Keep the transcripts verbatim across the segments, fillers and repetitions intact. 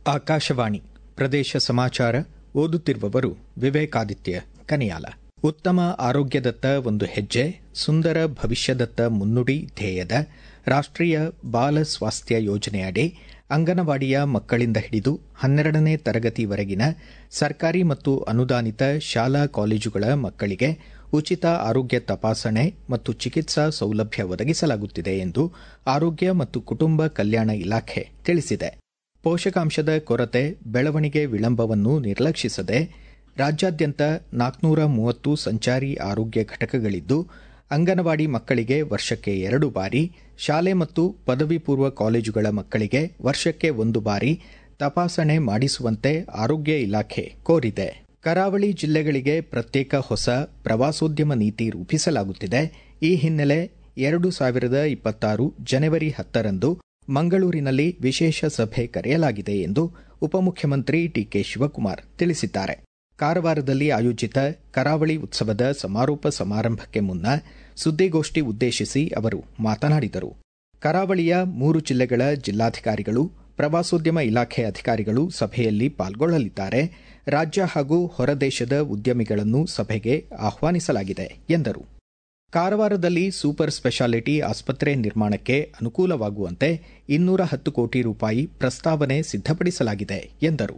ಆಕಾಶವಾಣಿ ಪ್ರದೇಶ ಸಮಾಚಾರ ಓದುತ್ತಿರುವವರು ವಿವೇಕಾದಿತ್ಯ ಕನಿಯಾಲ. ಉತ್ತಮ ಆರೋಗ್ಯದತ್ತ ಒಂದು ಹೆಜ್ಜೆ, ಸುಂದರ ಭವಿಷ್ಯದತ್ತ ಮುನ್ನುಡಿ ಧ್ಯೇಯದ ರಾಷ್ಟ್ರೀಯ ಬಾಲ ಸ್ವಾಸ್ಥ್ಯ ಯೋಜನೆಯಡಿ ಅಂಗನವಾಡಿಯ ಮಕ್ಕಳಿಂದ ಹಿಡಿದು ಹನ್ನೆರಡನೇ ತರಗತಿವರೆಗಿನ ಸರ್ಕಾರಿ ಮತ್ತು ಅನುದಾನಿತ ಶಾಲಾ ಕಾಲೇಜುಗಳ ಮಕ್ಕಳಿಗೆ ಉಚಿತ ಆರೋಗ್ಯ ತಪಾಸಣೆ ಮತ್ತು ಚಿಕಿತ್ಸಾ ಸೌಲಭ್ಯ ಒದಗಿಸಲಾಗುತ್ತಿದೆ ಎಂದು ಆರೋಗ್ಯ ಮತ್ತು ಕುಟುಂಬ ಕಲ್ಯಾಣ ಇಲಾಖೆ ತಿಳಿಸಿದೆ. ಪೋಷಕಾಂಶದ ಕೊರತೆ, ಬೆಳವಣಿಗೆ ವಿಳಂಬವನ್ನು ನಿರ್ಲಕ್ಷಿಸದೆ ರಾಜ್ಯಾದ್ಯಂತ ನಾಲ್ಕುನೂರ ಮೂವತ್ತು ಸಂಚಾರಿ ಆರೋಗ್ಯ ಘಟಕಗಳಿದ್ದು, ಅಂಗನವಾಡಿ ಮಕ್ಕಳಿಗೆ ವರ್ಷಕ್ಕೆ ಎರಡು ಬಾರಿ, ಶಾಲೆ ಮತ್ತು ಪದವಿ ಪೂರ್ವ ಕಾಲೇಜುಗಳ ಮಕ್ಕಳಿಗೆ ವರ್ಷಕ್ಕೆ ಒಂದು ಬಾರಿ ತಪಾಸಣೆ ಮಾಡಿಸುವಂತೆ ಆರೋಗ್ಯ ಇಲಾಖೆ ಕೋರಿದೆ. ಕರಾವಳಿ ಜಿಲ್ಲೆಗಳಿಗೆ ಪ್ರತ್ಯೇಕ ಹೊಸ ಪ್ರವಾಸೋದ್ಯಮ ನೀತಿ ರೂಪಿಸಲಾಗುತ್ತಿದೆ. ಈ ಹಿನ್ನೆಲೆ ಎರಡು ಸಾವಿರದ ಇಪ್ಪತ್ತಾರು ಜನವರಿ ಹತ್ತರಂದು ಮಂಗಳೂರಿನಲ್ಲಿ ವಿಶೇಷ ಸಭೆ ಕರೆಯಲಾಗಿದೆ ಎಂದು ಉಪಮುಖ್ಯಮಂತ್ರಿ ಡಿಕೆ ಶಿವಕುಮಾರ್ ತಿಳಿಸಿದ್ದಾರೆ. ಕಾರವಾರದಲ್ಲಿ ಆಯೋಜಿತ ಕರಾವಳಿ ಉತ್ಸವದ ಸಮಾರೋಪ ಸಮಾರಂಭಕ್ಕೆ ಮುನ್ನ ಸುದ್ದಿಗೋಷ್ಠಿ ಉದ್ದೇಶಿಸಿ ಅವರು ಮಾತನಾಡಿದರು. ಕರಾವಳಿಯ ಮೂರು ಜಿಲ್ಲೆಗಳ ಜಿಲ್ಲಾಧಿಕಾರಿಗಳು, ಪ್ರವಾಸೋದ್ಯಮ ಇಲಾಖೆ ಅಧಿಕಾರಿಗಳು ಸಭೆಯಲ್ಲಿ ಪಾಲ್ಗೊಳ್ಳಲಿದ್ದಾರೆ. ರಾಜ್ಯ ಹಾಗೂ ಹೊರದೇಶದ ಉದ್ಯಮಿಗಳನ್ನು ಸಭೆಗೆ ಆಹ್ವಾನಿಸಲಾಗಿದೆ ಎಂದರು. ಕಾರವಾರದಲ್ಲಿ ಸೂಪರ್ ಸ್ಪೆಷಾಲಿಟಿ ಆಸ್ಪತ್ರೆ ನಿರ್ಮಾಣಕ್ಕೆ ಅನುಕೂಲವಾಗುವಂತೆ ಇನ್ನೂರ ಹತ್ತು ಕೋಟಿ ರೂಪಾಯಿ ಪ್ರಸ್ತಾವನೆ ಸಿದ್ದಪಡಿಸಲಾಗಿದೆ ಎಂದರು.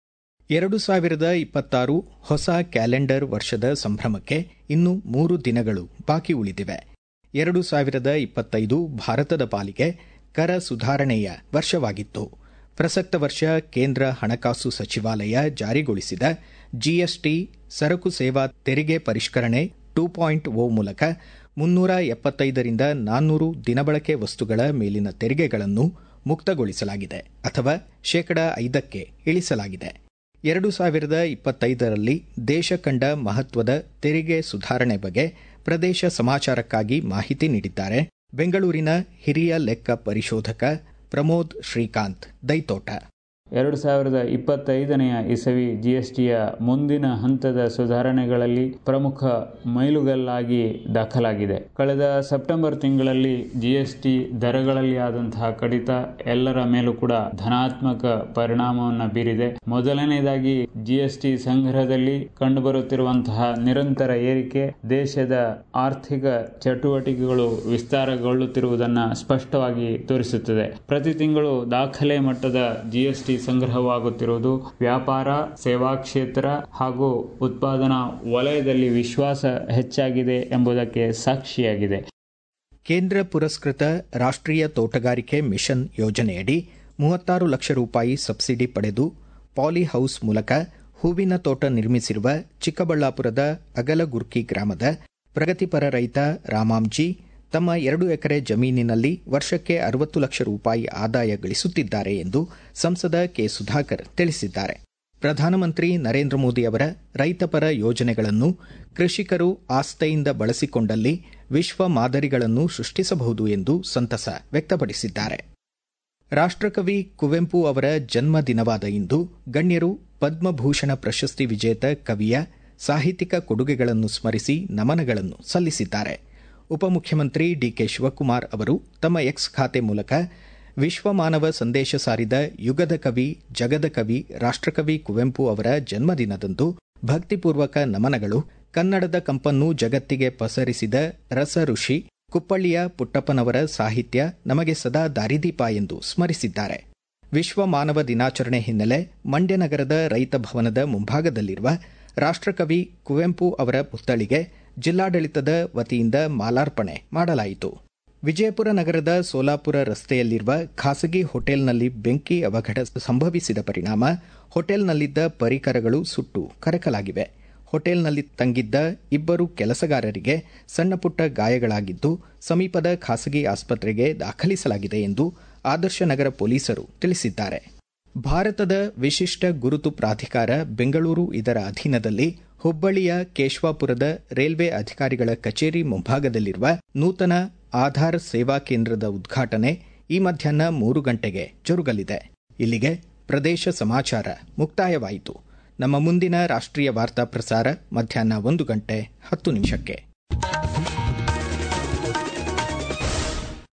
ಎರಡು ಸಾವಿರದ ಇಪ್ಪತ್ತಾರು ಹೊಸ ಕ್ಯಾಲೆಂಡರ್ ವರ್ಷದ ಸಂಭ್ರಮಕ್ಕೆ ಇನ್ನು ಮೂರು ದಿನಗಳು ಬಾಕಿ ಉಳಿದಿವೆ. ಎರಡು ಸಾವಿರದ ಇಪ್ಪತ್ತೈದು ಭಾರತದ ಪಾಲಿಗೆ ಕರ ಸುಧಾರಣೆಯ ವರ್ಷವಾಗಿತ್ತು. ಪ್ರಸಕ್ತ ವರ್ಷ ಕೇಂದ್ರ ಹಣಕಾಸು ಸಚಿವಾಲಯ ಜಾರಿಗೊಳಿಸಿದ ಜಿಎಸ್ಟಿ ಸರಕು ಸೇವಾ ತೆರಿಗೆ ಪರಿಷ್ಕರಣೆ ಟೂ ಪಾಯಿಂಟ್ ಓ ಮೂಲಕ ಮುನ್ನೂರ ಎಪ್ಪತ್ತೈದರಿಂದ ನಾನ್ನೂರು ದಿನಬಳಕೆ ವಸ್ತುಗಳ ಮೇಲಿನ ತೆರಿಗೆಗಳನ್ನು ಮುಕ್ತಗೊಳಿಸಲಾಗಿದೆ ಅಥವಾ ಶೇಕಡಾ ಐದಕ್ಕೆ ಇಳಿಸಲಾಗಿದೆ. ಎರಡು ಸಾವಿರದ ಇಪ್ಪತ್ತೈದರಲ್ಲಿ ದೇಶ ಕಂಡ ಮಹತ್ವದ ತೆರಿಗೆ ಸುಧಾರಣೆ ಬಗ್ಗೆ ಪ್ರದೇಶ ಸಮಾಚಾರಕ್ಕಾಗಿ ಮಾಹಿತಿ ನೀಡಿದ್ದಾರೆ ಬೆಂಗಳೂರಿನ ಹಿರಿಯ ಲೆಕ್ಕ ಪರಿಶೋಧಕ ಪ್ರಮೋದ್ ಶ್ರೀಕಾಂತ್ ದೈತೋಟ. ಎರಡು ಸಾವಿರದ ಇಪ್ಪತ್ತೈದನೆಯ ಇಸವಿ ಜಿಎಸ್ಟಿಯ ಮುಂದಿನ ಹಂತದ ಸುಧಾರಣೆಗಳಲ್ಲಿ ಪ್ರಮುಖ ಮೈಲುಗಲ್ಲಾಗಿ ದಾಖಲಾಗಿದೆ. ಕಳೆದ ಸೆಪ್ಟೆಂಬರ್ ತಿಂಗಳಲ್ಲಿ ಜಿಎಸ್ಟಿ ದರಗಳಲ್ಲಿ ಆದಂತಹ ಕಡಿತ ಎಲ್ಲರ ಮೇಲೂ ಕೂಡ ಧನಾತ್ಮಕ ಪರಿಣಾಮವನ್ನು ಬೀರಿದೆ. ಮೊದಲನೇದಾಗಿ ಜಿಎಸ್ಟಿ ಸಂಗ್ರಹದಲ್ಲಿ ಕಂಡುಬರುತ್ತಿರುವಂತಹ ನಿರಂತರ ಏರಿಕೆ ದೇಶದ ಆರ್ಥಿಕ ಚಟುವಟಿಕೆಗಳು ವಿಸ್ತಾರಗೊಳ್ಳುತ್ತಿರುವುದನ್ನು ಸ್ಪಷ್ಟವಾಗಿ ತೋರಿಸುತ್ತದೆ. ಪ್ರತಿ ತಿಂಗಳು ದಾಖಲೆ ಮಟ್ಟದ ಜಿಎಸ್ಟಿ ಸಂಗ್ರಹವಾಗುತ್ತಿರುವುದು ವ್ಯಾಪಾರ, ಸೇವಾ ಕ್ಷೇತ್ರ ಹಾಗೂ ಉತ್ಪಾದನಾ ವಲಯದಲ್ಲಿ ವಿಶ್ವಾಸ ಹೆಚ್ಚಾಗಿದೆ ಎಂಬುದಕ್ಕೆ ಸಾಕ್ಷಿಯಾಗಿದೆ. ಕೇಂದ್ರ ಪುರಸ್ಕೃತ ರಾಷ್ಟ್ರೀಯ ತೋಟಗಾರಿಕೆ ಮಿಷನ್ ಯೋಜನೆಯಡಿ ಮೂವತ್ತಾರು ಲಕ್ಷ ರೂಪಾಯಿ ಸಬ್ಸಿಡಿ ಪಡೆದು ಪಾಲಿ ಹೌಸ್ ಮೂಲಕ ಹೂವಿನ ತೋಟ ನಿರ್ಮಿಸಿರುವ ಚಿಕ್ಕಬಳ್ಳಾಪುರದ ಅಗಲಗುರ್ಕಿ ಗ್ರಾಮದ ಪ್ರಗತಿಪರ ರೈತ ರಾಮಾಂಜಿ ತಮ್ಮ ಎರಡು ಎಕರೆ ಜಮೀನಿನಲ್ಲಿ ವರ್ಷಕ್ಕೆ ಅರವತ್ತು ಲಕ್ಷ ರೂಪಾಯಿ ಆದಾಯ ಗಳಿಸುತ್ತಿದ್ದಾರೆ ಎಂದು ಸಂಸದ ಕೆ ಸುಧಾಕರ್ ತಿಳಿಸಿದ್ದಾರೆ. ಪ್ರಧಾನಮಂತ್ರಿ ನರೇಂದ್ರ ಮೋದಿ ಅವರ ರೈತಪರ ಯೋಜನೆಗಳನ್ನು ಕೃಷಿಕರು ಆಸ್ಥೆಯಿಂದ ಬಳಸಿಕೊಂಡಲ್ಲಿ ವಿಶ್ವ ಮಾದರಿಗಳನ್ನು ಸೃಷ್ಟಿಸಬಹುದು ಎಂದು ಸಂತಸ ವ್ಯಕ್ತಪಡಿಸಿದ್ದಾರೆ. ರಾಷ್ಟ್ರಕವಿ ಕುವೆಂಪು ಅವರ ಜನ್ಮ ದಿನವಾದ ಇಂದು ಗಣ್ಯರು ಪದ್ಮಭೂಷಣ ಪ್ರಶಸ್ತಿ ವಿಜೇತ ಕವಿಯ ಸಾಹಿತ್ಯಿಕ ಕೊಡುಗೆಗಳನ್ನು ಸ್ಮರಿಸಿ ನಮನಗಳನ್ನು ಸಲ್ಲಿಸಿದ್ದಾರೆ. ಉಪಮುಖ್ಯಮಂತ್ರಿ ಡಿಕೆ ಶಿವಕುಮಾರ್ ಅವರು ತಮ್ಮ ಎಕ್ಸ್ ಖಾತೆ ಮೂಲಕ ವಿಶ್ವಮಾನವ ಸಂದೇಶ ಸಾರಿದ ಯುಗದ ಕವಿ, ಜಗದ ಕವಿ, ರಾಷ್ಟ್ರಕವಿ ಕುವೆಂಪು ಅವರ ಜನ್ಮದಿನದಂದು ಭಕ್ತಿಪೂರ್ವಕ ನಮನಗಳು, ಕನ್ನಡದ ಕಂಪನ್ನು ಜಗತ್ತಿಗೆ ಪಸರಿಸಿದ ರಸ ಋಷಿ ಕುಪ್ಪಳ್ಳಿಯ ಪುಟ್ಟಪ್ಪನವರ ಸಾಹಿತ್ಯ ನಮಗೆ ಸದಾ ದಾರಿದೀಪ ಎಂದು ಸ್ಮರಿಸಿದ್ದಾರೆ. ವಿಶ್ವ ಮಾನವ ದಿನಾಚರಣೆ ಹಿನ್ನೆಲೆ ಮಂಡ್ಯ ನಗರದ ರೈತ ಭವನದ ಮುಂಭಾಗದಲ್ಲಿರುವ ರಾಷ್ಟ್ರಕವಿ ಕುವೆಂಪು ಅವರ ಪುತ್ಥಳಿಗೆ ಜಿಲ್ಲಾಡಳಿತದ ವತಿಯಿಂದ ಮಾಲಾರ್ಪಣೆ ಮಾಡಲಾಯಿತು. ವಿಜಯಪುರ ನಗರದ ಸೋಲಾಪುರ ರಸ್ತೆಯಲ್ಲಿರುವ ಖಾಸಗಿ ಹೋಟೆಲ್ನಲ್ಲಿ ಬೆಂಕಿ ಅವಘಡ ಸಂಭವಿಸಿದ ಪರಿಣಾಮ ಹೋಟೆಲ್ನಲ್ಲಿದ್ದ ಪರಿಕರಗಳು ಸುಟ್ಟು ಕರಕಲಾಗಿವೆ. ಹೋಟೆಲ್ನಲ್ಲಿ ತಂಗಿದ್ದ ಇಬ್ಬರು ಕೆಲಸಗಾರರಿಗೆ ಸಣ್ಣಪುಟ್ಟ ಗಾಯಗಳಾಗಿದ್ದು ಸಮೀಪದ ಖಾಸಗಿ ಆಸ್ಪತ್ರೆಗೆ ದಾಖಲಿಸಲಾಗಿದೆ ಎಂದು ಆದರ್ಶ ನಗರ ಪೊಲೀಸರು ತಿಳಿಸಿದ್ದಾರೆ. ಭಾರತದ ವಿಶಿಷ್ಟ ಗುರುತು ಪ್ರಾಧಿಕಾರ ಬೆಂಗಳೂರು ಇದರ ಅಧೀನದಲ್ಲಿ ಹುಬ್ಬಳ್ಳಿಯ ಕೇಶವಾಪುರದ ರೈಲ್ವೆ ಅಧಿಕಾರಿಗಳ ಕಚೇರಿ ಮುಂಭಾಗದಲ್ಲಿರುವ ನೂತನ ಆಧಾರ್ ಸೇವಾ ಕೇಂದ್ರದ ಉದ್ಘಾಟನೆ ಈ ಮಧ್ಯಾಹ್ನ ಮೂರು ಗಂಟೆಗೆ ಜರುಗಲಿದೆ. ಇಲ್ಲಿಗೆ ಪ್ರದೇಶ ಸಮಾಚಾರ ಮುಕ್ತಾಯವಾಯಿತು. ನಮ್ಮ ಮುಂದಿನ ರಾಷ್ಟ್ರೀಯ ವಾರ್ತಾ ಪ್ರಸಾರ ಮಧ್ಯಾಹ್ನ ಒಂದು ಗಂಟೆ ಹತ್ತು ನಿಮಿಷಕ್ಕೆ.